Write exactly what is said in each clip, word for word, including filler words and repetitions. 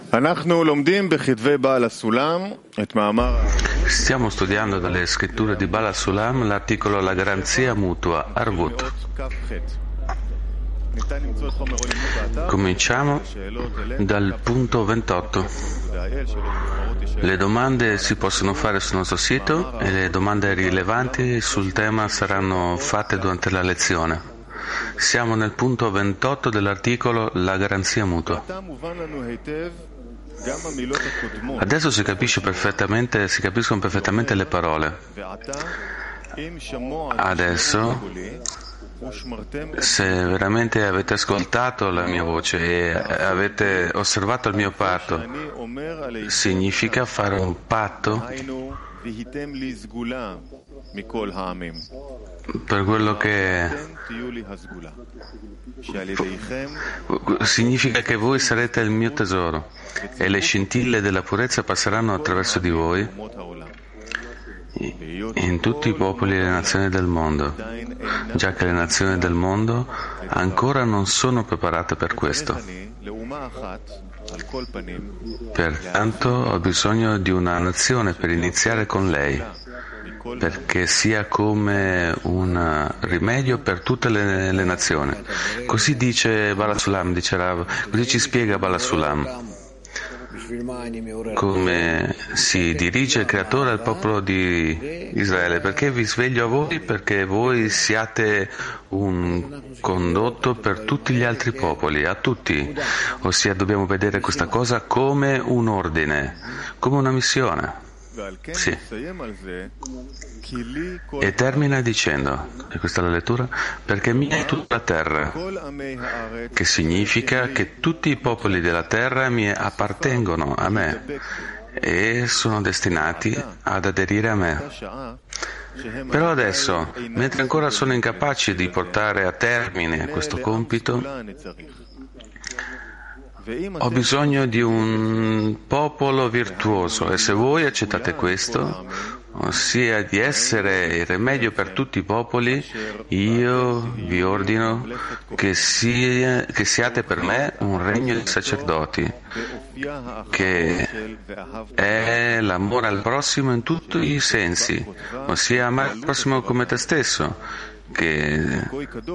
Stiamo studiando dalle scritture di Baal HaSulam l'articolo La garanzia mutua, Arvut. Cominciamo dal punto ventotto. Le domande si possono fare sul nostro sito e le domande rilevanti sul tema saranno fatte durante la lezione. Siamo nel punto ventotto dell'articolo La garanzia mutua. Adesso si capisce perfettamente, si capiscono perfettamente le parole. Adesso, se veramente avete ascoltato la mia voce e avete osservato il mio patto, significa fare un patto per quello che significa che voi sarete il mio tesoro e le scintille della purezza passeranno attraverso di voi in tutti i popoli e le nazioni del mondo, già che le nazioni del mondo ancora non sono preparate per questo. Pertanto ho bisogno di una nazione per iniziare con lei, perché sia come un rimedio per tutte le, le nazioni. Così dice Baal HaSulam, dice Rav, così ci spiega Baal HaSulam come si dirige il Creatore al popolo di Israele. Perché vi sveglio a voi? Perché voi siate un condotto per tutti gli altri popoli, a tutti. Ossia, dobbiamo vedere questa cosa come un ordine, come una missione. Sì. E termina dicendo, e questa è la lettura, perché mia è tutta la terra, che significa che tutti i popoli della terra mi appartengono a me e sono destinati ad aderire a me. Però adesso, mentre ancora sono incapaci di portare a termine questo compito, ho bisogno di un popolo virtuoso e se voi accettate questo, ossia di essere il rimedio per tutti i popoli, io vi ordino che, sia, che siate per me un regno di sacerdoti, che è l'amore al prossimo in tutti i sensi, ossia amare il prossimo come te stesso, che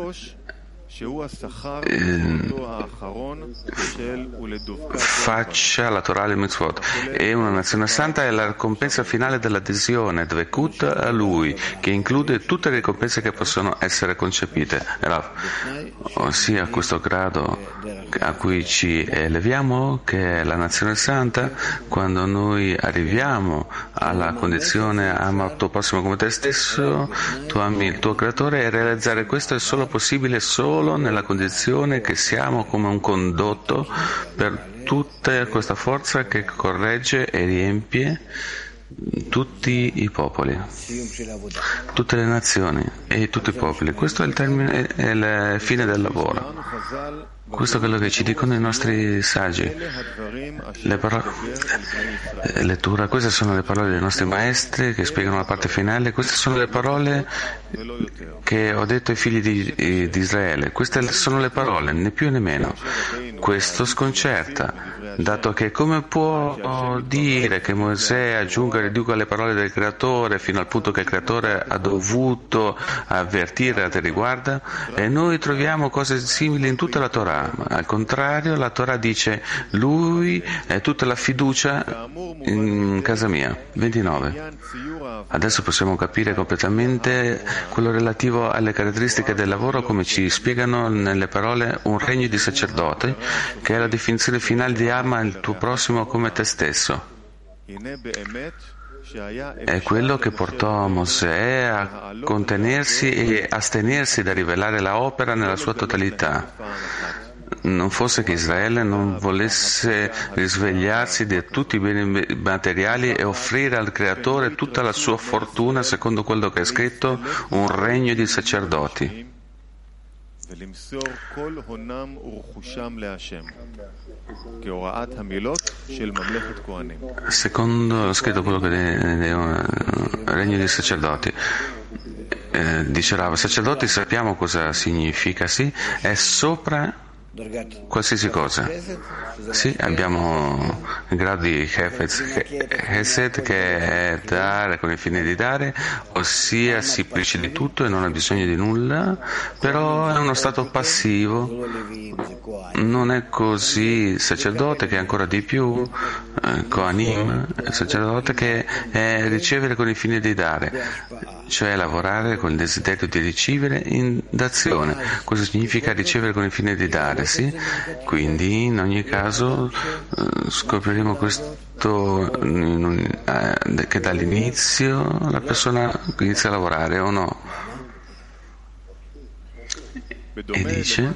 faccia la Torah e mitzvot. E una nazione santa è la ricompensa finale dell'adesione, dvekut, a lui, che include tutte le ricompense che possono essere concepite. Ossia questo grado a cui ci eleviamo, che è la nazione santa, quando noi arriviamo alla condizione ama il tuo prossimo come te stesso, tu ami il tuo creatore, e realizzare questo è solo possibile solo nella condizione che siamo come un condotto per tutta questa forza che corregge e riempie tutti i popoli, tutte le nazioni e tutti i popoli. Questo è il termine, è il fine del lavoro. Questo è quello che ci dicono i nostri saggi. Le parole, lettura, queste sono le parole dei nostri maestri che spiegano la parte finale. Queste sono le parole che ho detto ai figli di, di Israele. Queste sono le parole, né più né meno. Questo sconcerta, dato che come può dire che Mosè aggiunga e riduca le parole del Creatore fino al punto che il Creatore ha dovuto avvertire a te riguarda? E noi troviamo cose simili in tutta la Torah. Al contrario, la Torah dice lui è tutta la fiducia in casa mia. ventinove. Adesso possiamo capire completamente quello relativo alle caratteristiche del lavoro, come ci spiegano nelle parole un regno di sacerdoti, che è la definizione finale di ama il tuo prossimo come te stesso. È quello che portò Mosè a contenersi e astenersi da rivelare la opera nella sua totalità. Non fosse che Israele non volesse risvegliarsi di tutti i beni materiali e offrire al Creatore tutta la sua fortuna, secondo quello che è scritto, un regno di sacerdoti. Secondo scritto quello che è un regno di sacerdoti. Eh, dice Rav, sacerdoti sappiamo cosa significa, sì, è sopra qualsiasi cosa. Sì, abbiamo il grado di Chesed, che è dare con il fine di dare, ossia si precede tutto e non ha bisogno di nulla, però è uno stato passivo. Non è così il sacerdote, che è ancora di più, eh, Kohanim, il sacerdote che è ricevere con il fine di dare, cioè lavorare con il desiderio di ricevere in d'azione. Cosa significa ricevere con il fine di dare? Sì? Quindi in ogni caso eh, scopriremo questo eh, che dall'inizio la persona inizia a lavorare o no. E dice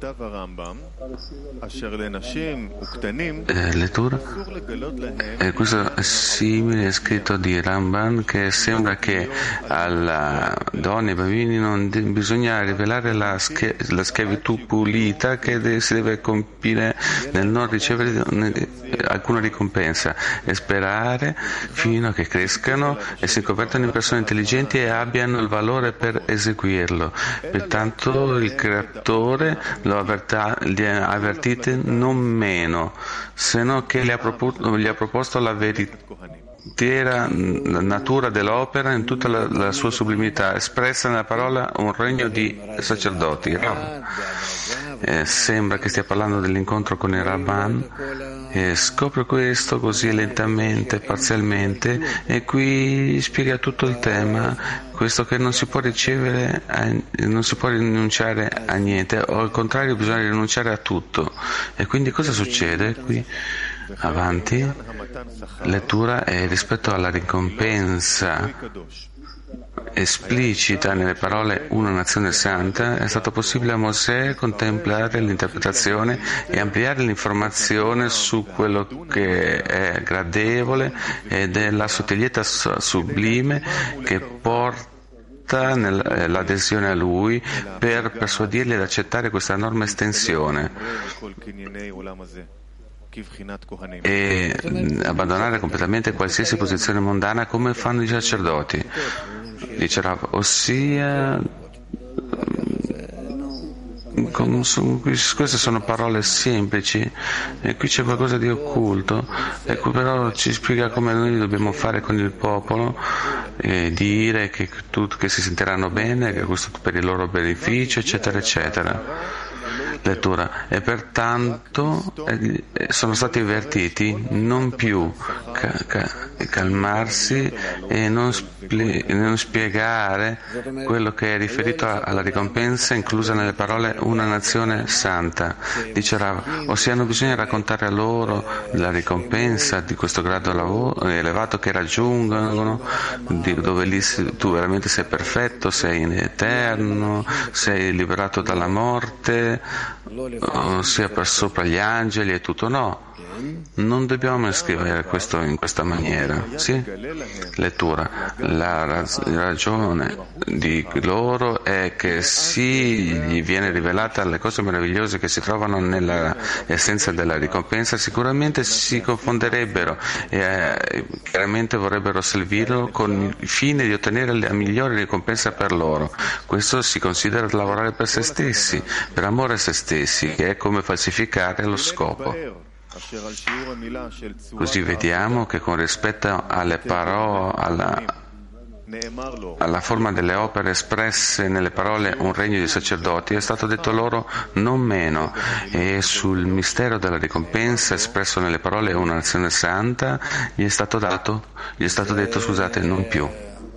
eh, lettura eh, questo è simile, è scritto di Ramban, che sembra che alla donne e ai bambini non de- bisogna rivelare la, sch- la schiavitù pulita che de- si deve compire nel non ricevere ne- alcuna ricompensa e sperare fino a che crescano e si convertano in persone intelligenti e abbiano il valore per eseguirlo. Pertanto il Creatore lo avverta, li ha avvertite non meno, se no che gli ha, propo, gli ha proposto la veritiera natura dell'opera in tutta la, la sua sublimità, espressa nella parola un regno di sacerdoti. Eh, sembra che stia parlando dell'incontro con il Rabban, e scopre questo così lentamente, parzialmente, e qui spiega tutto il tema, questo che non si può ricevere, non si può rinunciare a niente, o al contrario bisogna rinunciare a tutto. E quindi cosa succede qui? Avanti, lettura, e rispetto alla ricompensa esplicita nelle parole una nazione santa, è stato possibile a Mosè contemplare l'interpretazione e ampliare l'informazione su quello che è gradevole e della sottigliezza sublime che porta l'adesione a lui, per persuadirli ad accettare questa enorme estensione e abbandonare completamente qualsiasi posizione mondana come fanno i sacerdoti. Dice Rav, ossia queste sono parole semplici e qui c'è qualcosa di occulto, e qui però ci spiega come noi dobbiamo fare con il popolo, e dire che, tutti, che si sentiranno bene, che questo è per il loro beneficio, eccetera eccetera. Lettura, e pertanto eh, sono stati avvertiti non più ca- ca- calmarsi e non, spli- non spiegare quello che è riferito a- alla ricompensa inclusa nelle parole una nazione santa. Dice Rav, ossia non bisogna raccontare a loro la ricompensa di questo grado lavoro, elevato che raggiungono, di, dove lì si, tu veramente sei perfetto, sei in eterno, sei liberato dalla morte, sia per sopra gli angeli e tutto. No, non dobbiamo scrivere questo in questa maniera. Sì? Lettura, la raz- ragione di loro è che sì, gli viene rivelata le cose meravigliose che si trovano nella essenza della ricompensa, sicuramente si confonderebbero e eh, chiaramente vorrebbero servirlo con il fine di ottenere la migliore ricompensa per loro. Questo si considera lavorare per se stessi, per amore a se stessi, che è come falsificare lo scopo. Così vediamo che con rispetto alle parole, alla, alla forma delle opere espresse nelle parole un regno di sacerdoti, è stato detto loro non meno, e sul mistero della ricompensa espresso nelle parole una nazione santa gli è stato dato, gli è stato detto, scusate, non più.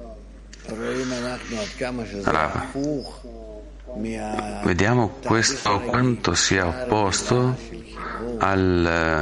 Rav, vediamo questo quanto sia opposto al,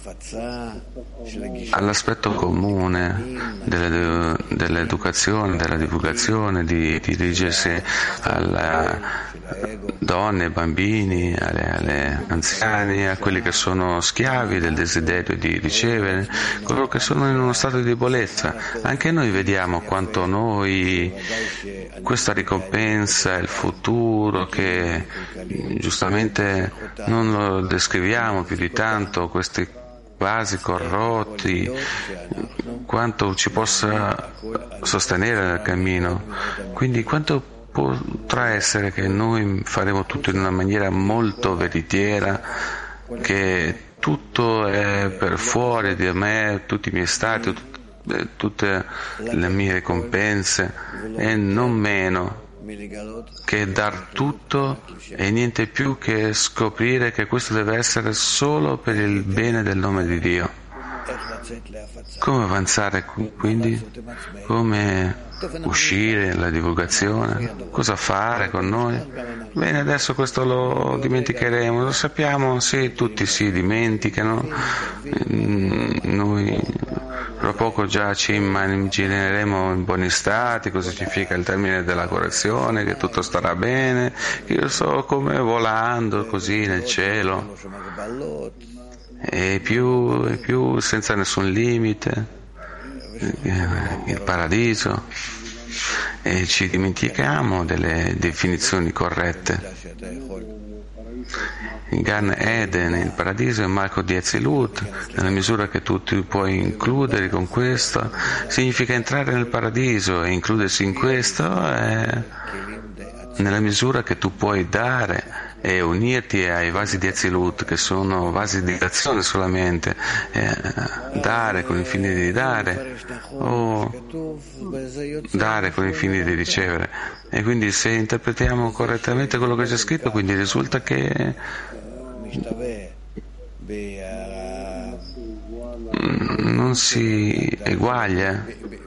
all'aspetto comune delle, dell'educazione, della divulgazione, di, di dirigersi alle donne, bambini, alle, alle anziani, a quelli che sono schiavi del desiderio di ricevere, coloro che sono in uno stato di debolezza. Anche noi vediamo quanto noi questa ricompensa, il futuro, che giustamente non lo descriviamo più di tanto, questi vasi corrotti, quanto ci possa sostenere nel cammino. Quindi quanto potrà essere che noi faremo tutto in una maniera molto veritiera, che tutto è per fuori di me, tutti i miei stati, tutte le mie ricompense, e non meno che dar tutto e niente più che scoprire che questo deve essere solo per il bene del nome di Dio. Come avanzare quindi? Come uscire alla divulgazione? Cosa fare con noi? Bene, adesso questo lo dimenticheremo, lo sappiamo, sì, tutti si dimenticano, noi tra poco già ci immagineremo in buoni stati, cosa significa il termine della correzione, che tutto starà bene, che io so come volando così nel cielo, e più e più senza nessun limite, il paradiso, e ci dimentichiamo delle definizioni corrette. Il Gan Eden, il paradiso, è Malchut di Atzilut, nella misura che tu ti puoi includere con questo, significa entrare nel paradiso, e includersi in questo è nella misura che tu puoi dare e unirti ai vasi di Atzilut, che sono vasi di azione solamente, eh, dare con il fine di dare o dare con il fine di ricevere. E quindi se interpretiamo correttamente quello che c'è scritto, quindi risulta che non si eguaglia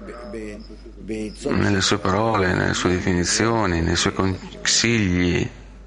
nelle sue parole, nelle sue definizioni, nei suoi consigli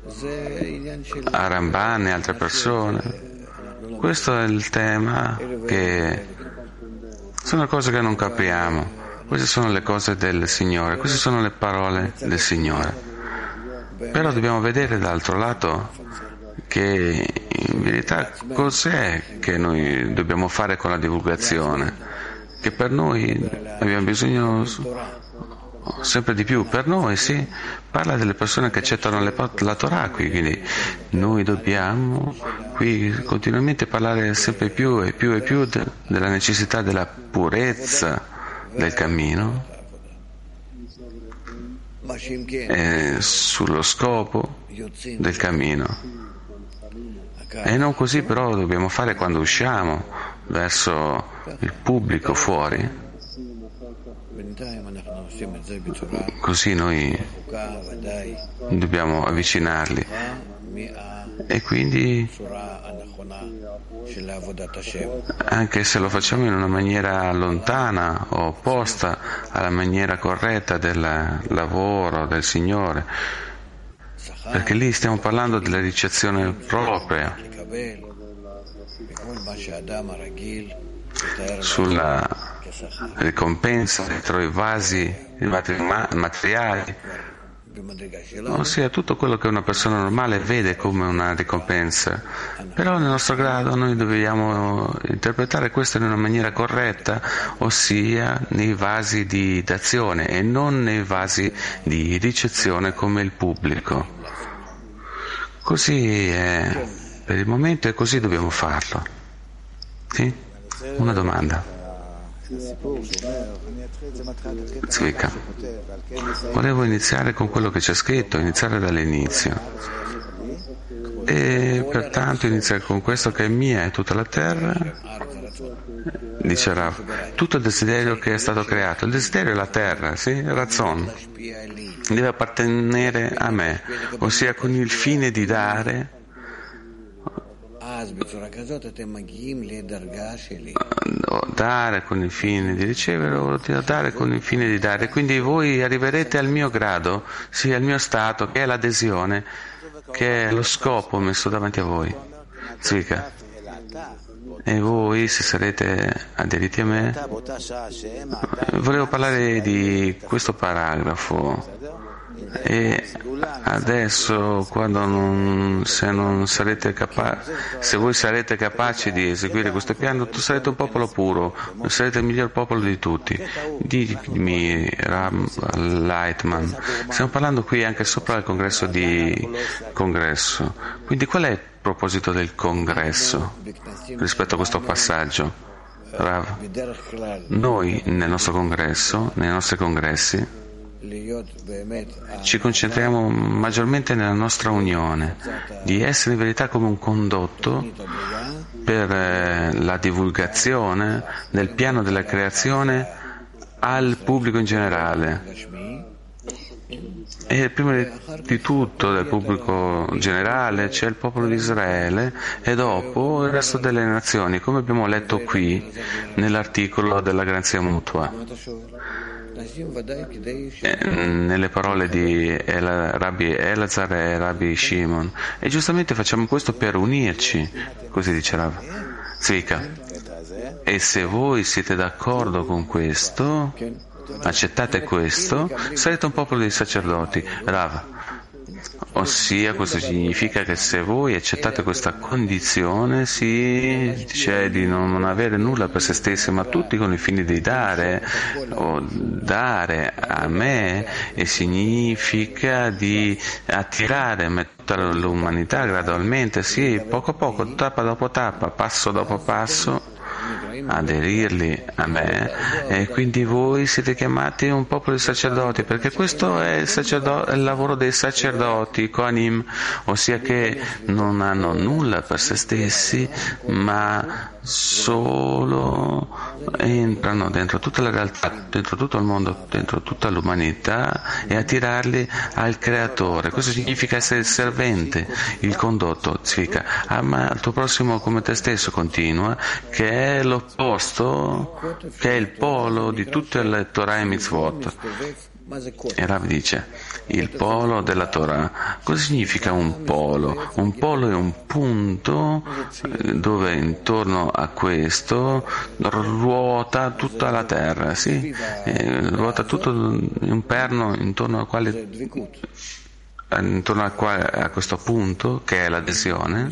a Ramban e altre persone. Questo è il tema, che sono cose che non capiamo. Queste sono le cose del Signore, queste sono le parole del Signore. Però dobbiamo vedere dall'altro lato che in verità cos'è che noi dobbiamo fare con la divulgazione, che per noi abbiamo bisogno sempre di più. Per noi sì, parla delle persone che accettano le, la Torah qui, quindi noi dobbiamo qui continuamente parlare sempre più e più e più de, della necessità della purezza del cammino, e sullo scopo del cammino. E non così però dobbiamo fare quando usciamo verso il pubblico fuori. Così noi dobbiamo avvicinarli, e quindi anche se lo facciamo in una maniera lontana o opposta alla maniera corretta del lavoro del Signore, perché lì stiamo parlando della ricezione propria, sulla ricompensa dentro i vasi materiali, ossia tutto quello che una persona normale vede come una ricompensa. Però nel nostro grado noi dobbiamo interpretare questo in una maniera corretta, ossia nei vasi di d'azione e non nei vasi di ricezione come il pubblico. Così è per il momento, e così dobbiamo farlo. Sì? Una domanda. Zvika, volevo iniziare con quello che c'è scritto, iniziare dall'inizio, e pertanto iniziare con questo che è mia e tutta la terra, dice Rav, tutto il desiderio che è stato creato, il desiderio è la terra, sì? Razzon deve appartenere a me, ossia con il fine di dare. Dare con il fine di ricevere o dare con il fine di dare. Quindi voi arriverete al mio grado, sì, al mio stato, che è l'adesione, che è lo scopo messo davanti a voi. Zvika. E voi, se sarete aderiti a me, volevo parlare di questo paragrafo. E adesso, quando non, se non sarete capaci, se voi sarete capaci di eseguire questo piano, tu sarete un popolo puro, sarete il miglior popolo di tutti. Dimmi, Ram Lightman, stiamo parlando qui anche sopra il congresso di congresso. Quindi qual è il proposito del congresso rispetto a questo passaggio? Rav, noi nel nostro congresso, nei nostri congressi, ci concentriamo maggiormente nella nostra unione, di essere in verità come un condotto per la divulgazione del piano della creazione al pubblico in generale. E prima di tutto del pubblico generale c'è il popolo di Israele e dopo il resto delle nazioni, come abbiamo letto qui nell'articolo della garanzia mutua, nelle parole di El, Rabbi Elazar e Rabbi Shimon. E giustamente facciamo questo per unirci, così dice Rav Zvika. E se voi siete d'accordo con questo, accettate questo, sarete un popolo di sacerdoti, Rav. Ossia, questo significa che se voi accettate questa condizione, si dice di non avere nulla per se stessi, ma tutti con il fine di dare o dare a me, e significa di attirare a me tutta l'umanità gradualmente, sì, poco a poco, tappa dopo tappa, passo dopo passo, aderirli a me. E quindi voi siete chiamati un popolo di sacerdoti, perché questo è il, sacerdo- il lavoro dei sacerdoti Kohanim, ossia che non hanno nulla per se stessi, ma solo entrano dentro tutta la realtà, dentro tutto il mondo, dentro tutta l'umanità, e attirarli al creatore. Questo significa essere il servente, il condotto. Significa ama il tuo prossimo come te stesso, continua, che è l'opposto, che è il polo di tutte le Torah e Mitzvot. E Rav dice, il polo della Torah. Cosa significa un polo? Un polo è un punto dove intorno a questo ruota tutta la terra, sì? E ruota tutto un perno intorno al quale, intorno a, quale, a questo punto, che è l'adesione.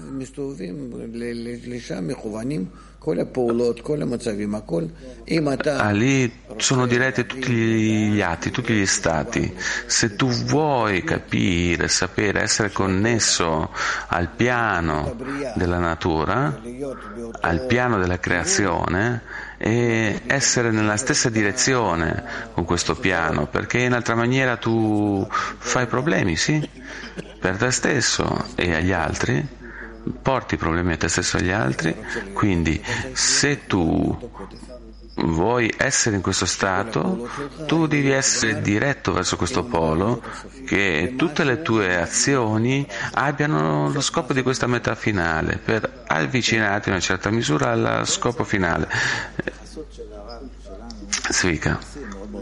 Ah, lì sono diretti tutti gli atti, tutti gli stati. Se tu vuoi capire, sapere, essere connesso al piano della natura, al piano della creazione, e essere nella stessa direzione con questo piano, perché in altra maniera tu fai problemi, sì, per te stesso e agli altri, porti problemi a te stesso e agli altri. Quindi se tu vuoi essere in questo stato, tu devi essere diretto verso questo polo, che tutte le tue azioni abbiano lo scopo di questa metà finale, per avvicinarti in una certa misura allo scopo finale. Svika.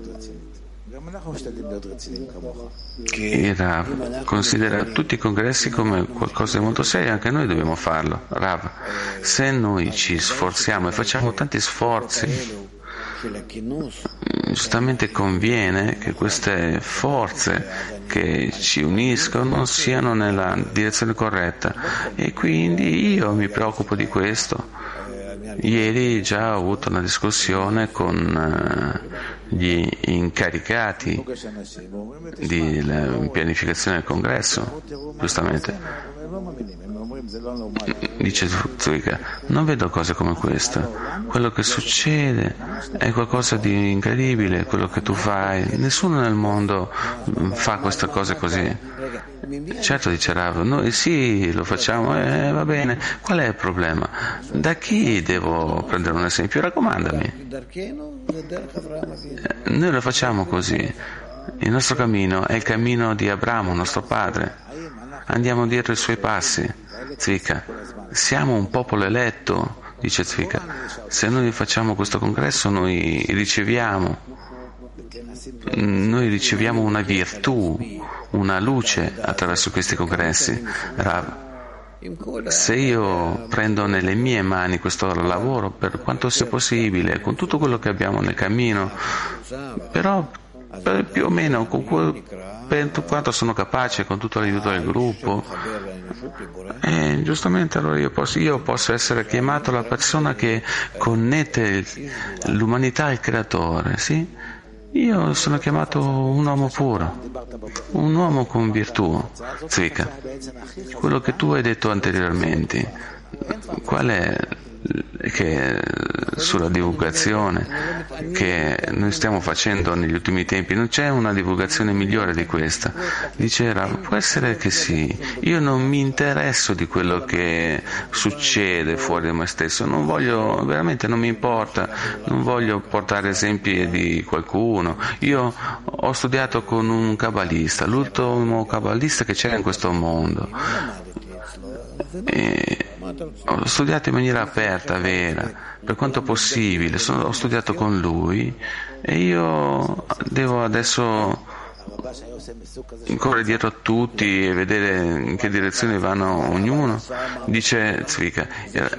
E Rav considera tutti i congressi come qualcosa di molto serio, anche noi dobbiamo farlo. Rav, se noi ci sforziamo e facciamo tanti sforzi, giustamente conviene che queste forze che ci uniscono siano nella direzione corretta, e quindi io mi preoccupo di questo. Ieri già ho avuto una discussione con gli incaricati di pianificazione del congresso, giustamente. Dice Zvika, non vedo cose come questa. Quello che succede è qualcosa di incredibile, quello che tu fai. Nessuno nel mondo fa queste cose così. Certo, dice Rav, noi sì, lo facciamo, e eh, va bene. Qual è il problema? Da chi devo prendere un esempio? Raccomandami. Noi lo facciamo così. Il nostro cammino è il cammino di Abramo, nostro padre. Andiamo dietro i suoi passi. Zvika, siamo un popolo eletto, dice Zvika. Se noi facciamo questo congresso, noi riceviamo, noi riceviamo una virtù, una luce attraverso questi congressi. Rav, se io prendo nelle mie mani questo lavoro, per quanto sia possibile, con tutto quello che abbiamo nel cammino, però per più o meno con quel, per quanto sono capace, con tutto l'aiuto del gruppo, e giustamente allora io posso, io posso essere chiamato la persona che connette l'umanità al creatore, sì? Io sono chiamato un uomo puro, un uomo con virtù. Zvika, quello che tu hai detto anteriormente, qual è che sulla divulgazione che noi stiamo facendo negli ultimi tempi. Non c'è una divulgazione migliore di questa. Diceva, può essere che sì, io non mi interesso di quello che succede fuori di me stesso, non voglio, veramente non mi importa, non voglio portare esempi di qualcuno. Io ho studiato con un kabbalista, l'ultimo kabbalista che c'era in questo mondo, e ho studiato in maniera aperta, vera, per quanto possibile. Sono, ho studiato con lui e io devo adesso correre dietro a tutti e vedere in che direzione vanno ognuno. Dice Zvika,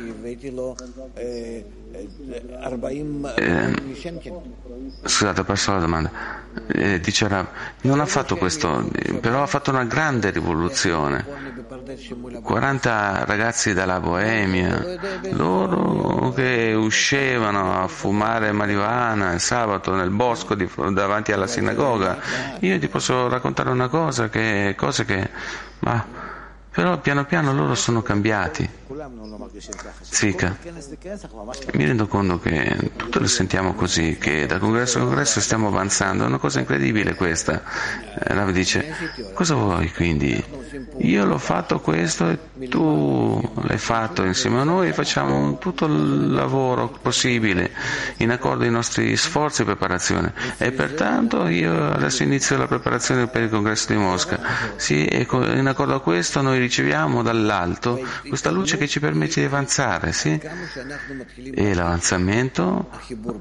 eh, scusate, ho perso la domanda. Eh, dice Rav, non ha fatto questo, però ha fatto una grande rivoluzione. quaranta ragazzi dalla Boemia, loro che uscivano a fumare marijuana il sabato nel bosco di, davanti alla sinagoga. Io ti posso raccontare una cosa, che cose che ma però piano piano loro sono cambiati. Zvika, mi rendo conto che tutti lo sentiamo così, che da congresso a congresso stiamo avanzando, è una cosa incredibile questa. Rav dice, cosa vuoi quindi? Io l'ho fatto questo e tu l'hai fatto insieme a noi, facciamo tutto il lavoro possibile in accordo ai nostri sforzi e preparazione, e pertanto io adesso inizio la preparazione per il congresso di Mosca. Sì, e in accordo a questo noi riceviamo dall'alto questa luce che ci permette di avanzare, sì? E l'avanzamento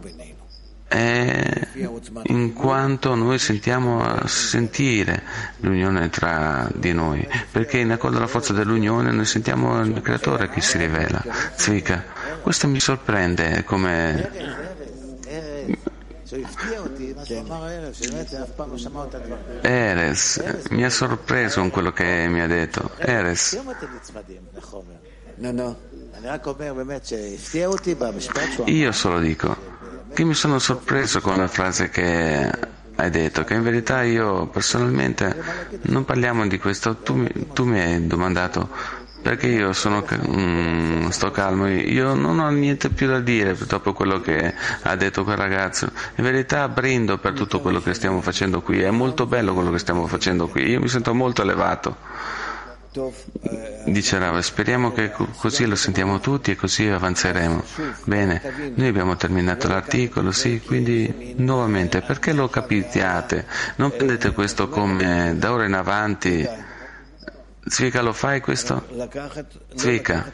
è in quanto noi sentiamo sentire l'unione tra di noi, perché in accordo alla forza dell'unione noi sentiamo il creatore che si rivela. Zvika, questo mi sorprende come Eres mi ha sorpreso con quello che mi ha detto. Eres, io solo dico che mi sono sorpreso con la frase che hai detto, che in verità io personalmente non parliamo di questo. Tu, tu mi hai domandato perché io sono, mm, sto calmo, io non ho niente più da dire dopo quello che ha detto quel ragazzo. In verità brindo per tutto quello che stiamo facendo qui, è molto bello quello che stiamo facendo qui, io mi sento molto elevato. Dice Rav, speriamo che così lo sentiamo tutti e così avanzeremo. Bene, noi abbiamo terminato l'articolo, sì, quindi nuovamente, perché lo capitiate? Non prendete questo come da ora in avanti. Zvika, lo fai questo? Zvika,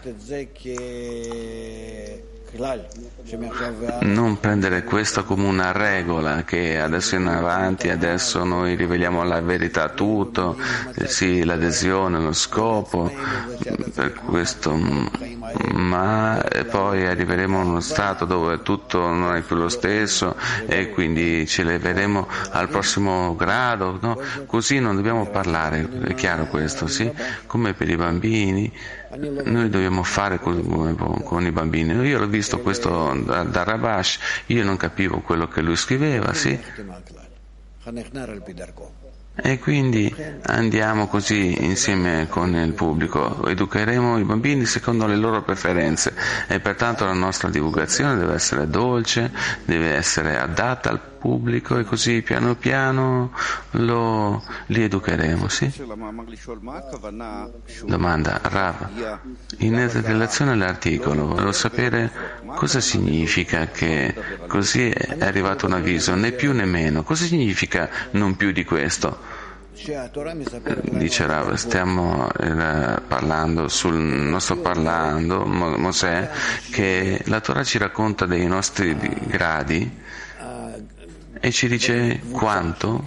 non prendere questo come una regola che adesso in avanti, adesso noi riveliamo la verità, tutto, eh, sì, l'adesione, lo scopo, per questo, ma poi arriveremo a uno stato dove tutto non è più lo stesso e quindi ci leveremo al prossimo grado, no? Così non dobbiamo parlare, è chiaro questo, sì? Come per i bambini. Noi dobbiamo fare con, con i bambini. Io l'ho visto questo da, da Rabash, io non capivo quello che lui scriveva, sì? E quindi andiamo così insieme con il pubblico, educheremo i bambini secondo le loro preferenze e pertanto la nostra divulgazione deve essere dolce, deve essere adatta al pubblico e così piano piano lo, li educheremo, sì? Domanda, Rav, in relazione all'articolo volevo sapere cosa significa che così è arrivato un avviso, né più né meno, cosa significa non più di questo? Dice Rav, stiamo eh, parlando sul nostro parlando Mo- Mosè, che la Torah ci racconta dei nostri gradi e ci dice quanto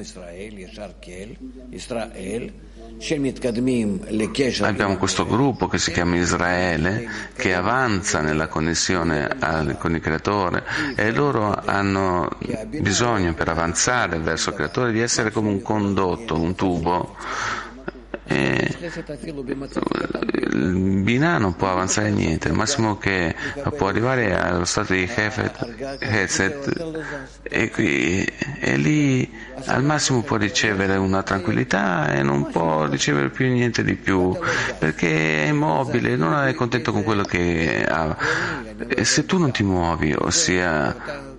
abbiamo questo gruppo che si chiama Israele che avanza nella connessione al, con il Creatore, e loro hanno bisogno per avanzare verso il Creatore di essere come un condotto, un tubo, E il Binah non può avanzare niente, il massimo che può arrivare è allo stato di Hesed, e, qui, e lì al massimo può ricevere una tranquillità e non può ricevere più niente di più, perché è immobile, non è contento con quello che ha. E se tu non ti muovi, ossia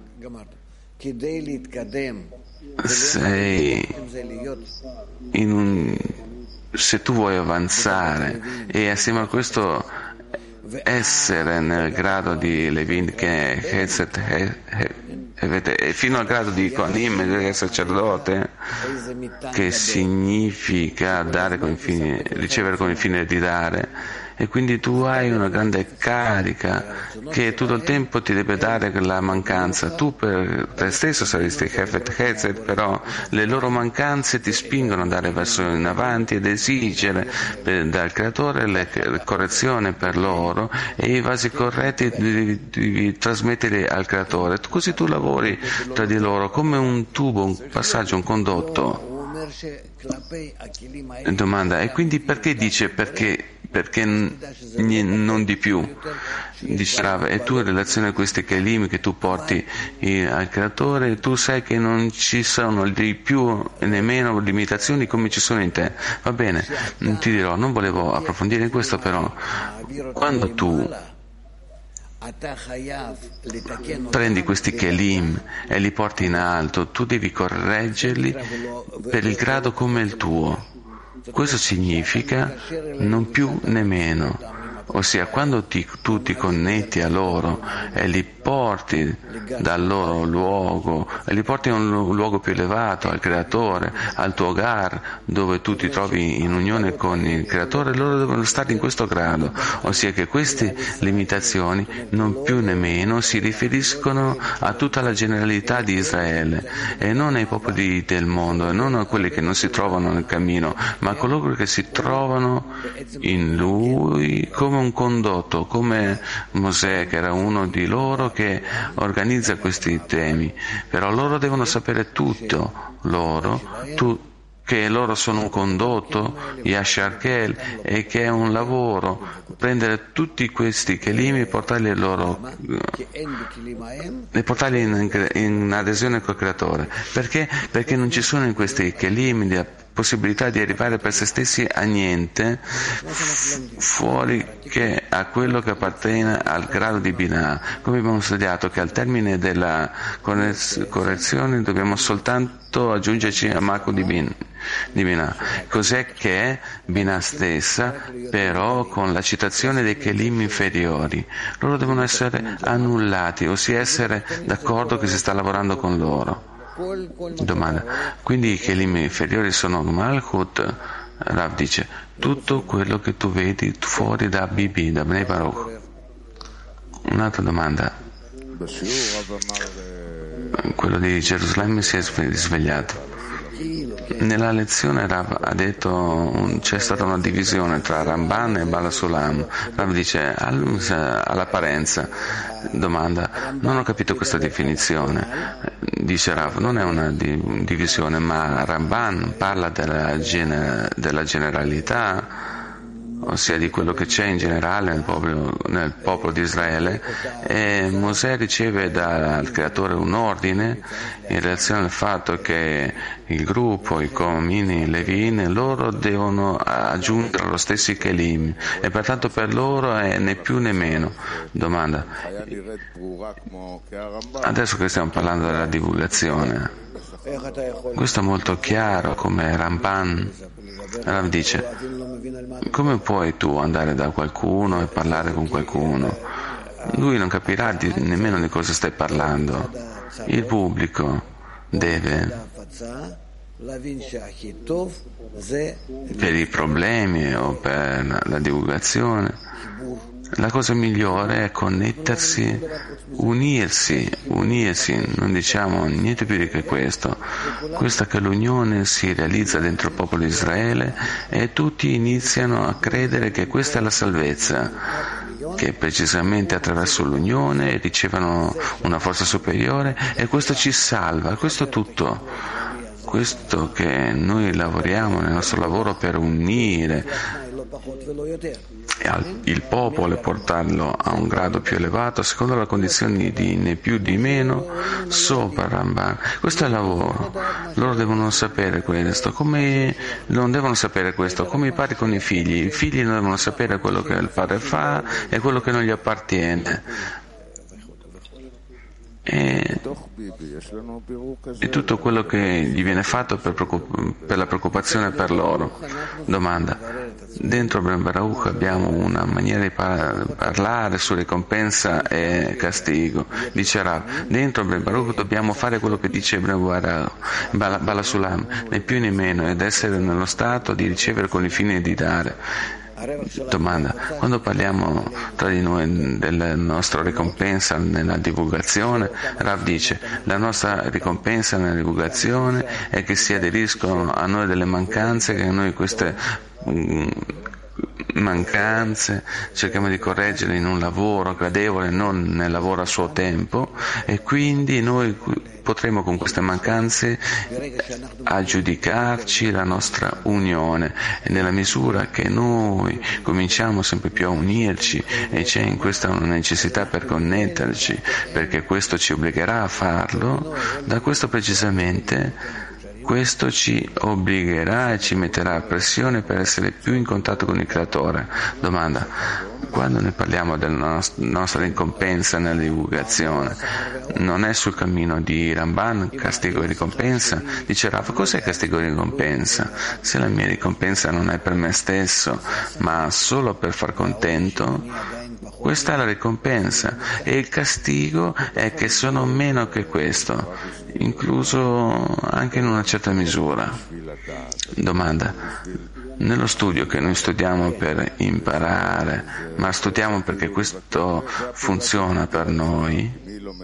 sei in un, se tu vuoi avanzare e assieme a questo essere nel grado di Levin che è Hesed, e fino al grado di Kohanim, del sacerdote, che significa dare con il fine, ricevere con il fine di dare, e quindi tu hai una grande carica che tutto il tempo ti deve dare la mancanza. Tu per te stesso saresti Hefet Hesed, però le loro mancanze ti spingono ad andare verso in avanti ed esigere per, dal creatore le, le correzioni per loro, e i vasi corretti devi, devi trasmetterli al creatore, così tu lavori tra di loro come un tubo, un passaggio, un condotto. Domanda: e quindi perché dice perché, perché n- non di più? Dice Rav, e tu in relazione a questi kelim che tu porti eh, al creatore, tu sai che non ci sono di più né meno limitazioni come ci sono in te. Va bene, ti dirò, non volevo approfondire in questo, però quando tu prendi questi kelim e li porti in alto, tu devi correggerli per il grado come il tuo. Questo significa non più né meno. Ossia, quando ti, tu ti connetti a loro e li porti dal loro luogo, e li porti a un luogo più elevato, al creatore, al tuo hogar, dove tu ti trovi in unione con il creatore, loro devono stare in questo grado. Ossia che queste limitazioni, non più né meno, si riferiscono a tutta la generalità di Israele e non ai popoli del mondo, e non a quelli che non si trovano nel cammino, ma a coloro che si trovano in lui come un condotto, come Mosè, che era uno di loro che organizza questi temi. Però loro devono sapere tutto, loro, tu, che loro sono un condotto, Yasharkel, e che è un lavoro prendere tutti questi kelim e portarli loro e portarli in, in adesione col creatore. Perché? Perché non ci sono in questi kelim la possibilità di arrivare per se stessi a niente fuori che a quello che appartiene al grado di Binah. Come abbiamo studiato che al termine della correzione dobbiamo soltanto aggiungerci a Mako di Bin di Binah. Cos'è che è Binah stessa, però con la citazione dei kelim inferiori? Loro devono essere annullati, ossia essere d'accordo che si sta lavorando con loro. Domanda: quindi i kelim inferiori sono Malchut? Rav dice: tutto quello che tu vedi fuori da Bibi, da Bnei Baruch. Un'altra domanda: quello di Gerusalemme si è svegliato. Nella lezione Rav ha detto c'è stata una divisione tra Ramban e Bala Sulam. Rav dice all'apparenza. Domanda: non ho capito questa definizione. Dice Rav, non è una di- divisione, ma Ramban parla della, gene- della generalità, ossia di quello che c'è in generale nel popolo, nel popolo di Israele, e Mosè riceve dal creatore un ordine in relazione al fatto che il gruppo, i Comini, i Levin, loro devono aggiungere lo stesso kelim, e pertanto per loro è né più né meno. Domanda: adesso che stiamo parlando della divulgazione, questo è molto chiaro come Ramban. Rav dice: come puoi tu andare da qualcuno e parlare con qualcuno? Lui non capirà di, nemmeno di cosa stai parlando. Il pubblico deve, per i problemi o per la divulgazione, la cosa migliore è connettersi, unirsi, unirsi, non diciamo niente più di che questo. Questa che l'unione si realizza dentro il popolo di Israele e tutti iniziano a credere che questa è la salvezza, che precisamente attraverso l'unione ricevono una forza superiore e questo ci salva, questo è tutto. questo che noi lavoriamo nel nostro lavoro per unire il popolo e portarlo a un grado più elevato secondo le condizioni di né più di meno sopra Ramban. Questo è il lavoro. Loro devono sapere questo, come non devono sapere questo, come i padri con i figli. I figli non devono sapere quello che il padre fa e quello che non gli appartiene. E, e tutto quello che gli viene fatto per, per la preoccupazione per loro. Domanda: dentro Ben Baruch abbiamo una maniera di par- parlare su ricompensa e castigo. Dice Rav, dentro Ben Baruch dobbiamo fare quello che dice Ben Baruch, Bala Sulam, né più né meno, ed essere nello stato di ricevere con il fine di dare. Domanda: quando parliamo tra di noi della nostra ricompensa nella divulgazione, Rav dice la nostra ricompensa nella divulgazione è che si aderiscono a noi delle mancanze, che noi queste um, mancanze cerchiamo di correggere in un lavoro gradevole, non nel lavoro a suo tempo, e quindi noi potremo con queste mancanze aggiudicarci la nostra unione, e nella misura che noi cominciamo sempre più a unirci, e c'è in questa una necessità per connetterci, perché questo ci obbligherà a farlo, da questo precisamente questo ci obbligherà e ci metterà pressione per essere più in contatto con il Creatore. Domanda: quando ne parliamo della nostra ricompensa nella divulgazione, non è sul cammino di Ramban, castigo e ricompensa? Dice Rav, cos'è castigo e ricompensa? Se la mia ricompensa non è per me stesso, ma solo per far contento, questa è la ricompensa, e il castigo è che sono meno che questo, incluso anche in una certa misura. Domanda: nello studio che noi studiamo per imparare, ma studiamo perché questo funziona per noi,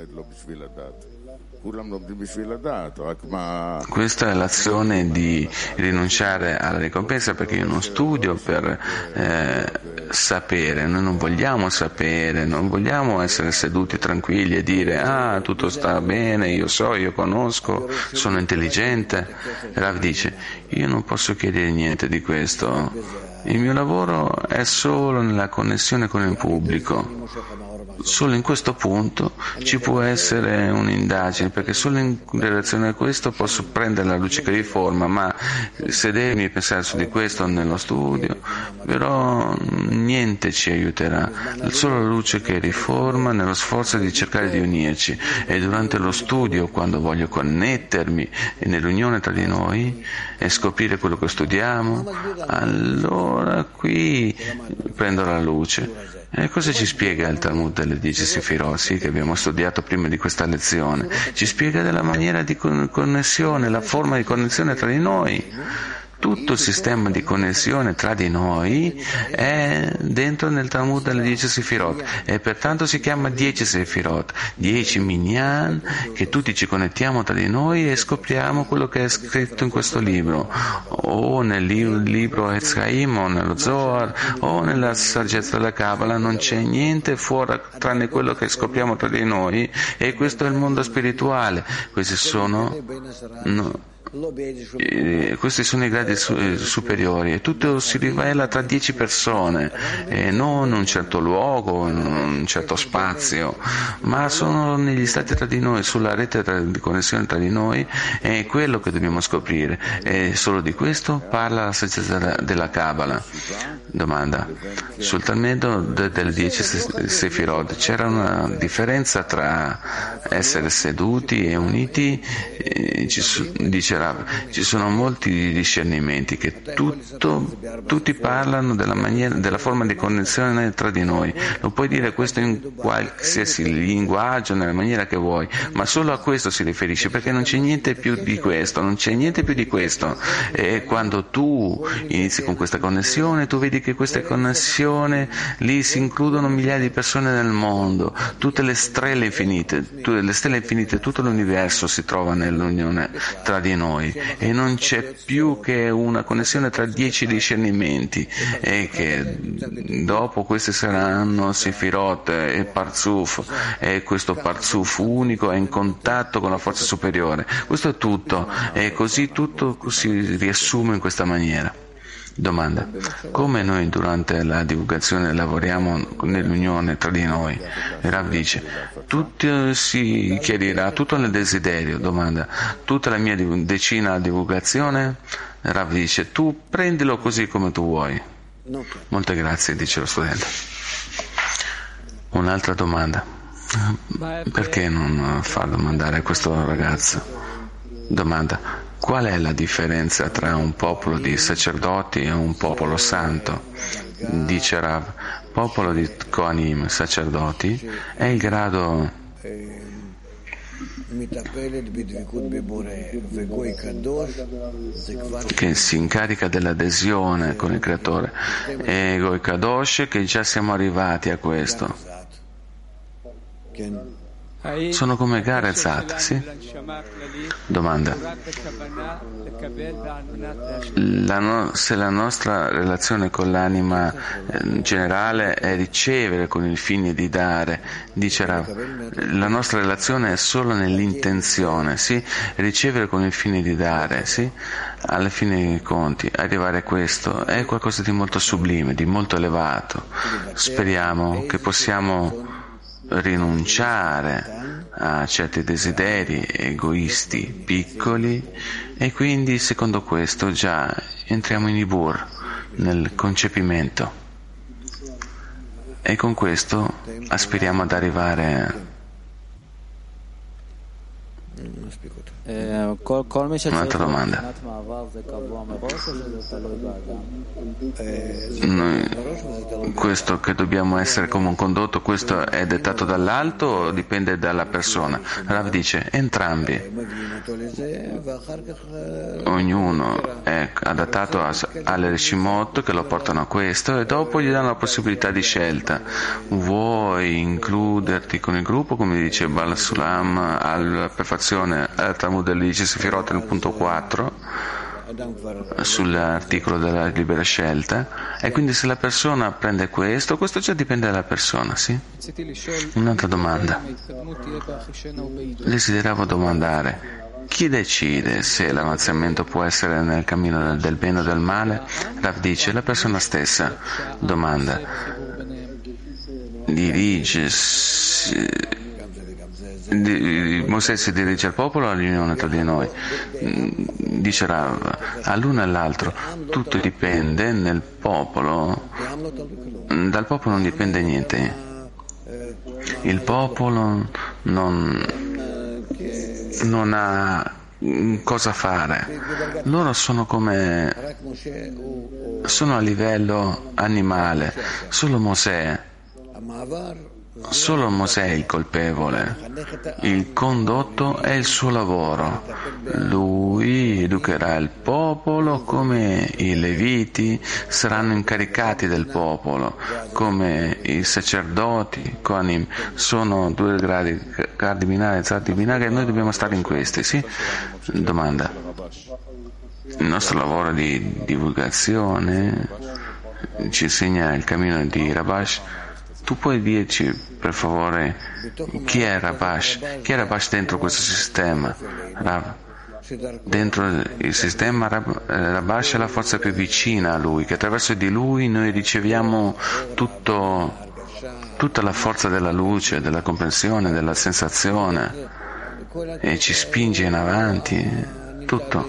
questa è l'azione di rinunciare alla ricompensa, perché io non studio per eh, sapere, noi non vogliamo sapere, non vogliamo essere seduti tranquilli e dire ah, tutto sta bene, io so, io conosco, sono intelligente. Rav dice, io non posso chiedere niente di questo, il mio lavoro è solo nella connessione con il pubblico. Solo in questo punto ci può essere un'indagine, perché solo in relazione a questo posso prendere la luce che riforma, ma sedermi e pensare su di questo nello studio, però niente ci aiuterà, solo la luce che riforma nello sforzo di cercare di unirci, e durante lo studio, quando voglio connettermi nell'unione tra di noi e scoprire quello che studiamo, allora qui prendo la luce. E cosa ci spiega il Talmud delle dieci Sefirot, sì, che abbiamo studiato prima di questa lezione? Ci spiega della maniera di connessione, la forma di connessione tra di noi. Tutto il sistema di connessione tra di noi è dentro nel Talmud delle dieci Sefirot, e pertanto si chiama dieci Sefirot, dieci minyan, che tutti ci connettiamo tra di noi e scopriamo quello che è scritto in questo libro, o nel libro Ezraim, o nello Zohar, o nella saggezza della Kabbalah. Non c'è niente fuori tranne quello che scopriamo tra di noi, e questo è il mondo spirituale. Questi sono no, E questi sono i gradi su- superiori, e tutto si rivela tra dieci persone, e non in un certo luogo, in un certo spazio, ma sono negli stati tra di noi, sulla rete tra- di connessione tra di noi. È quello che dobbiamo scoprire, e solo di questo parla la saggezza della, della Kabbalah. Domanda: sul Talmud de- delle dieci se- Sefirot c'era una differenza tra essere seduti e uniti? Eh, ci so- dice Ci sono molti discernimenti che tutto, tutti parlano della, maniera, della forma di connessione tra di noi. Lo puoi dire questo in qualsiasi linguaggio, nella maniera che vuoi, ma solo a questo si riferisce, perché non c'è niente più di questo, non c'è niente più di questo. E quando tu inizi con questa connessione, tu vedi che questa connessione, lì si includono migliaia di persone nel mondo, tutte le stelle infinite, tutte le stelle infinite, tutto l'universo si trova nell'unione tra di noi. noi e non c'è più che una connessione tra dieci discernimenti e che dopo questi saranno Sefirot e Parzuf e questo Parzuf unico è in contatto con la forza superiore. Questo è tutto e così tutto si riassume in questa maniera. Domanda: come noi durante la divulgazione lavoriamo nell'unione tra di noi? Rav dice: tutto si chiarirà, tutto nel desiderio. Domanda: tutta la mia decina divulgazione? Rav dice: tu prendilo così come tu vuoi. Molte grazie, dice lo studente. Un'altra domanda: perché non far domandare questo ragazzo? Domanda: qual è la differenza tra un popolo di sacerdoti e un popolo santo? Dice Rav: popolo di Kohanim, sacerdoti, è il grado che si incarica dell'adesione con il Creatore, e Goi Kadosh che già siamo arrivati a questo. Sono come Gar e Zat, sì? Domanda: la no, se la nostra relazione con l'anima eh, generale è ricevere con il fine di dare, dice Rav, la nostra relazione è solo nell'intenzione, sì? Ricevere con il fine di dare, sì? Alla fine dei conti, arrivare a questo è qualcosa di molto sublime, di molto elevato. Speriamo che possiamo rinunciare a certi desideri egoisti piccoli e quindi secondo questo già entriamo in Ibur, nel concepimento, e con questo aspiriamo ad arrivare. Un'altra domanda: noi, questo che dobbiamo essere come un condotto, questo è dettato dall'alto o dipende dalla persona? Rav dice entrambi, ognuno è adattato alle Rishimot che lo portano a questo e dopo gli danno la possibilità di scelta. Vuoi includerti con il gruppo, come dice Baal Sulam alla perfezione al Talmud dell'Ice Sefirot nel punto quattro sull'articolo della libera scelta, e quindi se la persona prende questo, questo già dipende dalla persona, sì? Un'altra domanda: desideravo domandare, chi decide se l'avanzamento può essere nel cammino del bene o del male? Rav dice: la persona stessa. Domanda: dirige Mosè si dirige al popolo o all'unione tra di noi? Dice Rav, all'uno e all'altro. Tutto dipende nel popolo, dal popolo non dipende niente. Il popolo non, non ha cosa fare. Loro sono come sono a livello animale. Solo Mosè Solo Mosè è il colpevole, il condotto è il suo lavoro. Lui educherà il popolo come i leviti saranno incaricati del popolo, come i sacerdoti, Kohanim, sono due gradi, gradi binari e zati binari, e noi dobbiamo stare in questi, sì? Domanda: il nostro lavoro di divulgazione ci insegna il cammino di Rabash. Tu puoi dirci, per favore, chi è Rabash? Chi è Rabash dentro questo sistema? Rav. Dentro il sistema Rabash è la forza più vicina a lui, che attraverso di lui noi riceviamo tutto, tutta la forza della luce, della comprensione, della sensazione, e ci spinge in avanti, tutto.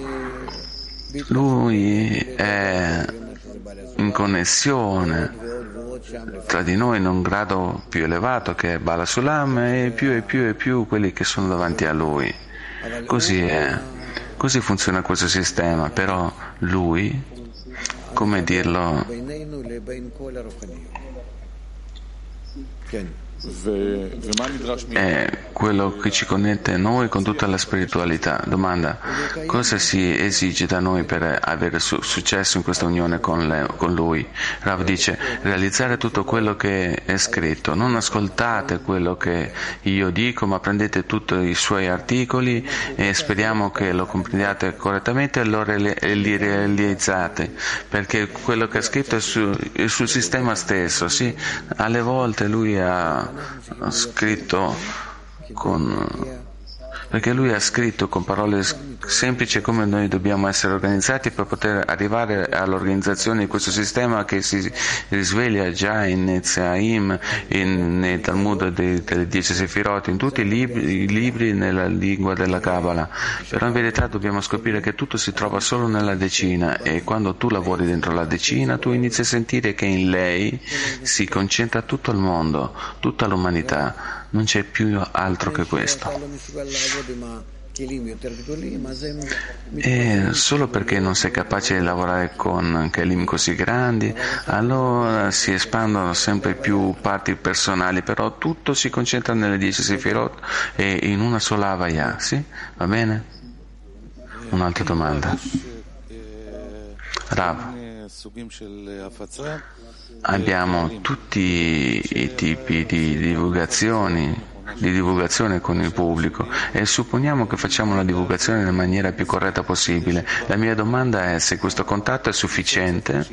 Lui è in connessione tra di noi in un grado più elevato che è Baal Sulam, e più e più e più quelli che sono davanti a lui. Così è, così funziona questo sistema, però lui, come dirlo, è quello che ci connette noi con tutta la spiritualità. Domanda: cosa si esige da noi per avere su- successo in questa unione con, le- con Lui? Rav dice: realizzare tutto quello che è scritto. Non ascoltate quello che io dico, ma prendete tutti i suoi articoli e speriamo che lo comprendiate correttamente e lo re- e li realizzate, perché quello che è scritto è, su- è sul sistema stesso. Sì, alle volte Lui ha scritto con perché lui ha scritto con parole semplici come noi dobbiamo essere organizzati per poter arrivare all'organizzazione di questo sistema che si risveglia già in Netzaim, in, nel Talmud dei, delle dieci Sefirot, in tutti i libri, i libri nella lingua della Kabbalah. Però in verità dobbiamo scoprire che tutto si trova solo nella decina, e quando tu lavori dentro la decina tu inizi a sentire che in lei si concentra tutto il mondo, tutta l'umanità. Non c'è più altro che questo. E solo perché non sei capace di lavorare con kelim così grandi, allora si espandono sempre più parti personali, però tutto si concentra nelle dieci sefirot e in una sola avaya, sì? Va bene? Un'altra domanda. Rav, abbiamo tutti i tipi di divulgazioni di divulgazione con il pubblico e supponiamo che facciamo la divulgazione nella maniera più corretta possibile. La mia domanda è se questo contatto è sufficiente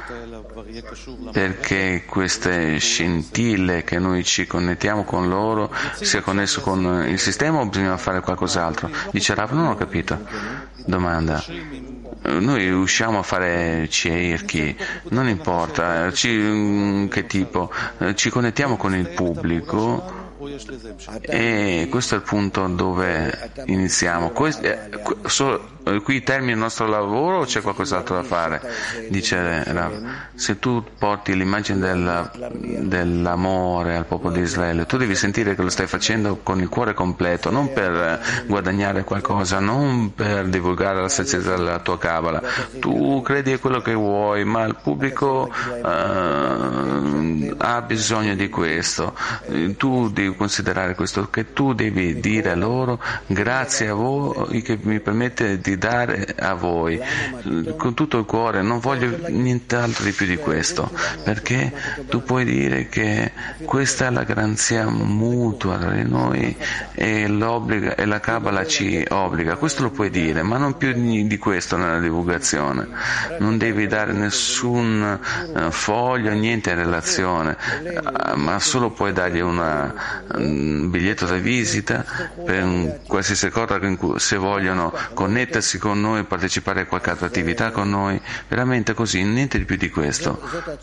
perché queste scintille che noi ci connettiamo con loro sia connesso con il sistema, o bisogna fare qualcos'altro? Dice Rav: non ho capito. Domanda: noi usciamo a fare cerchi, non importa ci, che tipo, ci connettiamo con il pubblico e questo è il punto dove iniziamo. Questo, eh, so, qui termina il nostro lavoro o c'è qualcos'altro da fare? Dice Rav: se tu porti l'immagine della, dell'amore al popolo di Israele, tu devi sentire che lo stai facendo con il cuore completo, non per guadagnare qualcosa, non per divulgare la saggezza della tua Kabbalah. Tu credi a quello che vuoi, ma il pubblico uh, ha bisogno di questo. Tu devi considerare questo, che tu devi dire a loro: grazie a voi che mi permette di dare a voi con tutto il cuore, non voglio nient'altro di più di questo, perché tu puoi dire che questa è la garanzia mutua tra noi e, l'obbliga, e la Kabbalah ci obbliga. Questo lo puoi dire, ma non più di questo nella divulgazione. Non devi dare nessun uh, foglio, niente in relazione, uh, ma solo puoi dargli una, un biglietto da visita per un, qualsiasi cosa in cui, se vogliono connettersi con noi, partecipare a qualche altra attività con noi, veramente così, niente di più di questo.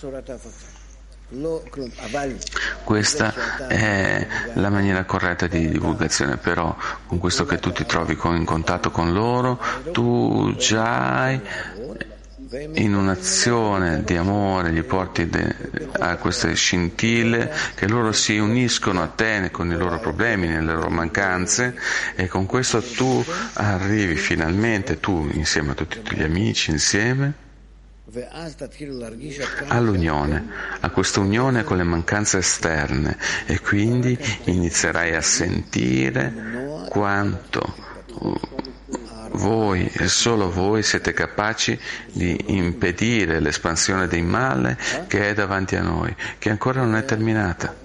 Questa è la maniera corretta di divulgazione, però con questo che tu ti trovi con, in contatto con loro, tu già hai in un'azione di amore gli porti de, a queste scintille, che loro si uniscono a te con i loro problemi, nelle loro mancanze, e con questo tu arrivi finalmente, tu insieme a tutti gli amici insieme, all'unione, a questa unione con le mancanze esterne, e quindi inizierai a sentire quanto voi e solo voi siete capaci di impedire l'espansione del male che è davanti a noi, che ancora non è terminata.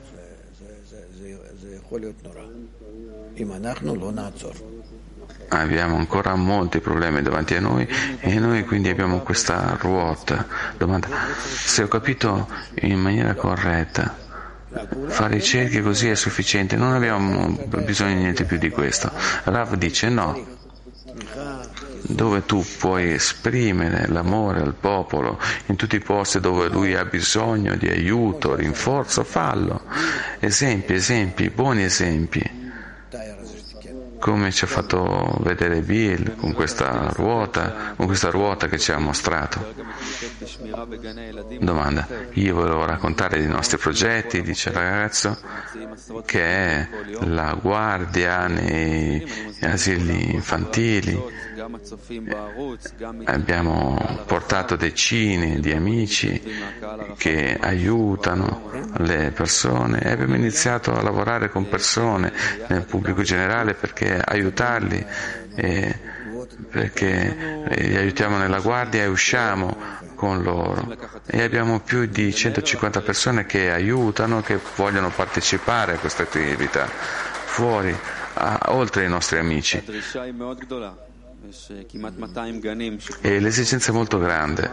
Abbiamo ancora molti problemi davanti a noi e noi quindi abbiamo questa ruota. Domanda: se ho capito in maniera corretta, fare i cerchi così è sufficiente, non abbiamo bisogno di niente più di questo? Rav dice no. Dove tu puoi esprimere l'amore al popolo in tutti i posti dove lui ha bisogno di aiuto, rinforzo, fallo. Esempi, esempi, buoni esempi, come ci ha fatto vedere Bill con questa ruota, con questa ruota che ci ha mostrato. Domanda: io volevo raccontare dei nostri progetti, dice il ragazzo, che è la guardia nei asili infantili, abbiamo portato decine di amici che aiutano le persone e abbiamo iniziato a lavorare con persone nel pubblico generale perché aiutarli, e perché li aiutiamo nella guardia e usciamo con loro, e abbiamo più di centocinquanta persone che aiutano, che vogliono partecipare a questa attività fuori, a, oltre ai nostri amici. E l'esigenza è molto grande.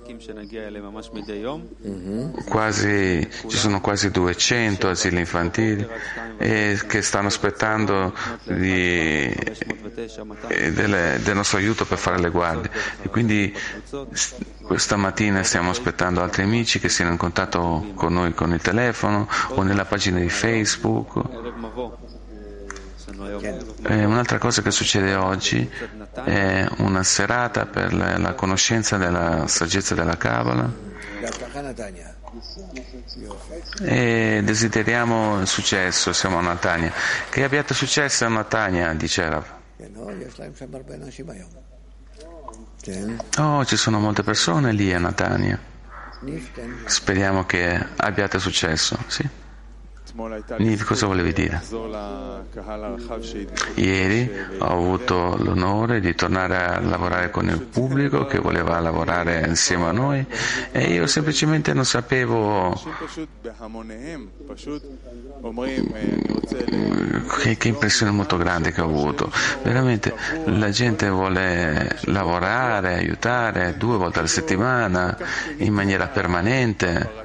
Quasi, ci sono quasi duecento asili infantili e che stanno aspettando di, delle, del nostro aiuto per fare le guardie, e quindi questa mattina stiamo aspettando altri amici che siano in contatto con noi con il telefono o nella pagina di Facebook. E un'altra cosa che succede oggi è una serata per la conoscenza della saggezza della Kabbalah, e desideriamo il successo. Siamo a Natania. Che abbiate successo a Natania, dice Rav. Oh, ci sono molte persone lì a Natania. Speriamo che abbiate successo, sì. Niv, cosa volevi dire? Ieri ho avuto l'onore di tornare a lavorare con il pubblico che voleva lavorare insieme a noi, e io semplicemente non sapevo che, che impressione molto grande che ho avuto. Veramente la gente vuole lavorare, aiutare due volte alla settimana in maniera permanente,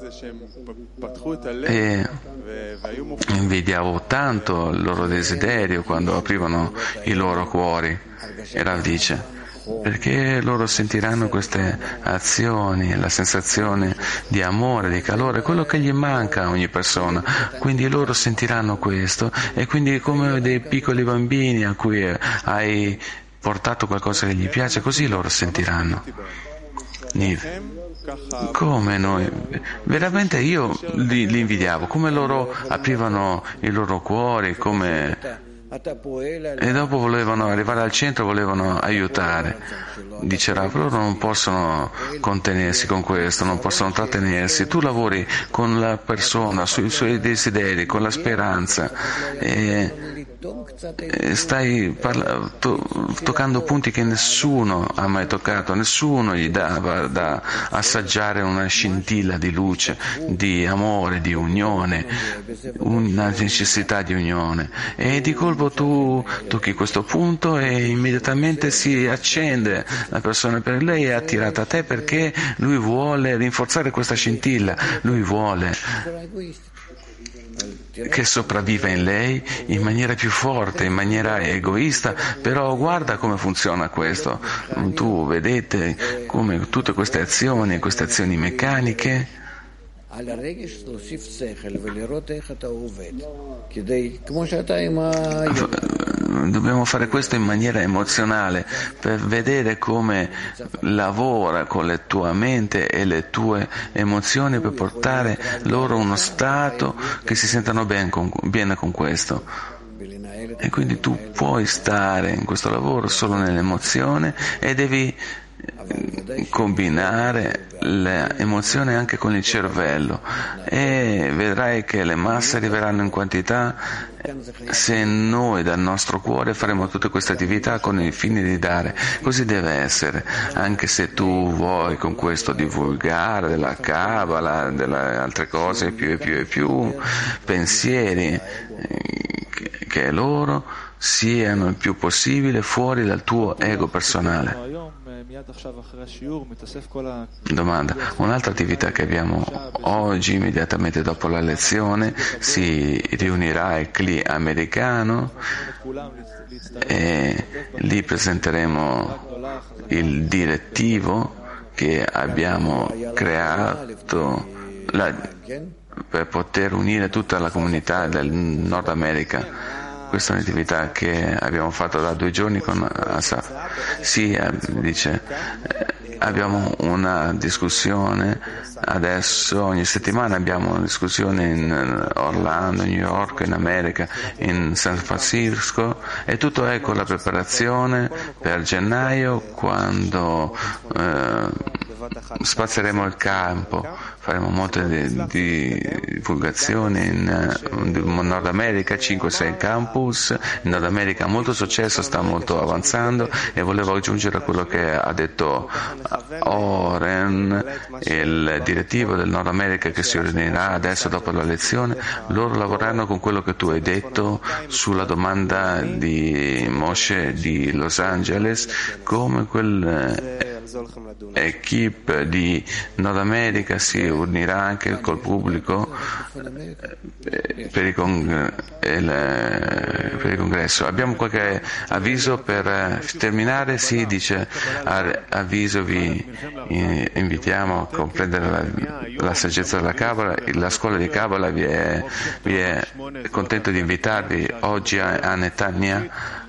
e invidiavo tanto il loro desiderio quando aprivano i loro cuori. E Rav dice, perché loro sentiranno queste azioni, la sensazione di amore, di calore, quello che gli manca a ogni persona, quindi loro sentiranno questo, e quindi come dei piccoli bambini a cui hai portato qualcosa che gli piace, così loro sentiranno. Niv, come noi, veramente io li, li invidiavo, come loro aprivano i loro cuori, come, e dopo volevano arrivare al centro, volevano aiutare. Dicerà, loro non possono contenersi con questo, non possono trattenersi. Tu lavori con la persona, sui suoi desideri, con la speranza, e stai parla- to- toccando punti che nessuno ha mai toccato, nessuno gli dava da assaggiare una scintilla di luce, di amore, di unione, una necessità di unione, e di colpo tu tocchi questo punto e immediatamente si accende la persona. Per lei è attirata a te perché lui vuole rinforzare questa scintilla, lui vuole che sopravviva in lei in maniera più forte, in maniera egoista, però guarda come funziona questo. Tu vedete come tutte queste azioni, queste azioni meccaniche, dobbiamo fare questo in maniera emozionale per vedere come lavora con la tua mente e le tue emozioni per portare loro a uno stato che si sentano bene con, bene con questo. E quindi tu puoi stare in questo lavoro solo nell'emozione e devi combinare l'emozione anche con il cervello, e vedrai che le masse arriveranno in quantità se noi dal nostro cuore faremo tutte queste attività con il fine di dare. Così deve essere, anche se tu vuoi con questo divulgare della Kabbalah, delle altre cose, più e più e più pensieri, che loro siano il più possibile fuori dal tuo ego personale. Domanda: un'altra attività che abbiamo oggi, immediatamente dopo la lezione, si riunirà il C L I americano e lì presenteremo il direttivo che abbiamo creato la, per poter unire tutta la comunità del Nord America. Questa è un'attività che abbiamo fatto da due giorni con Asaf. Sì, dice, abbiamo una discussione adesso, ogni settimana abbiamo una discussione in Orlando, New York, in America, in San Francisco, e tutto è con la preparazione per gennaio, quando eh, spazieremo il campo, faremo molte di, di divulgazioni in, in Nord America, cinque sei campus. In Nord America ha molto successo, sta molto avanzando, e volevo aggiungere a quello che ha detto Oren, il direttivo del Nord America che si riunirà adesso dopo la lezione. Loro lavoreranno con quello che tu hai detto sulla domanda di Moshe di Los Angeles, come quel equipe di Nord America si unirà anche col pubblico per il, con, il, per il congresso. Abbiamo qualche avviso per terminare? Sì, dice avviso, vi invitiamo a comprendere la, la saggezza della Kabbalah. La scuola di Kabbalah vi è, vi è contento di invitarvi oggi a, a Netanya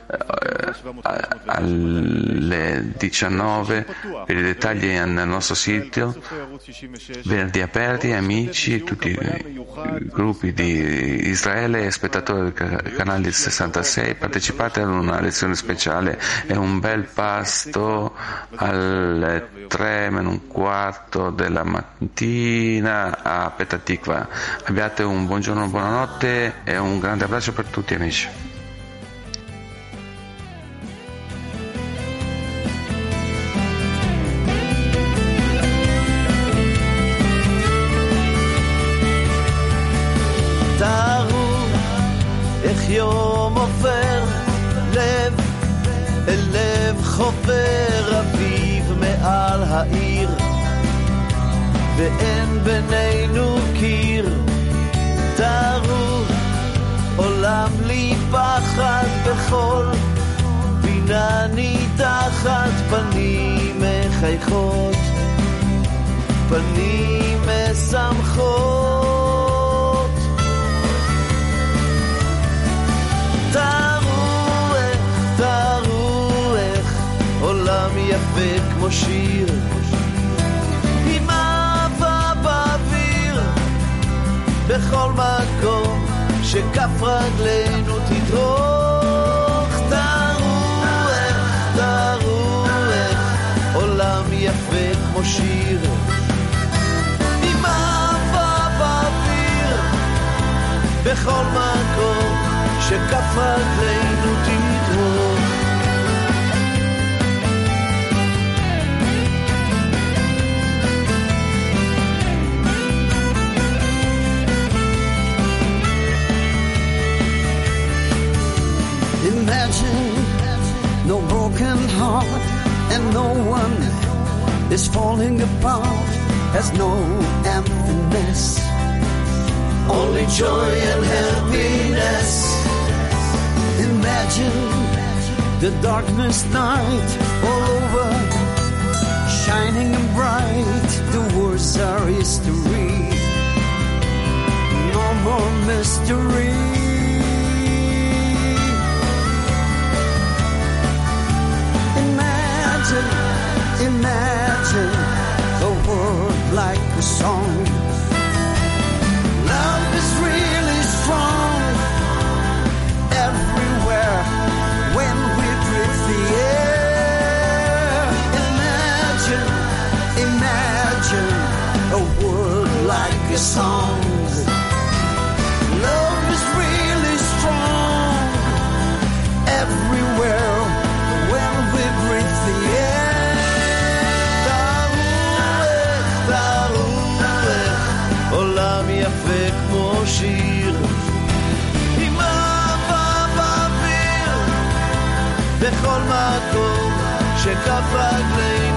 alle diciannove. Per i dettagli nel nostro sito. Venerdì aperti, amici, tutti i gruppi di Israele e spettatori del canale sessantasei, partecipate ad una lezione speciale e un bel pasto alle tre meno un quarto della mattina a Petah Tikva. Abbiate un buongiorno, buonanotte e un grande abbraccio per tutti, amici. יום עובר לב אל לב חופר אביב מעל העיר ואין בינינו קיר תארו עולם לי פחד בכל פינה ניתחת פנים מחייכות פנים משמחות תראו איך, תראו איך עולם יפה כמו שיר עם אהבה באוויר בכל מקום שכף רגלינו תדרוך תראו איך, תראו איך עולם יפה כמו שיר עם אהבה באוויר בכל מקום שכף רגלינו תדרוך Imagine no broken heart and no one is falling apart, has no emptiness, only joy and happiness. Imagine the darkness night all over, shining and bright, the words are history, no more mystery. Imagine, imagine a world like a song. Love is really strong everywhere when we breathe the air. Imagine, imagine a world like a song. Love is really strong everywhere when we breathe the air. עולם יפה כמו שיר עם אהבה באוויר בכל מקום שכף רגלינו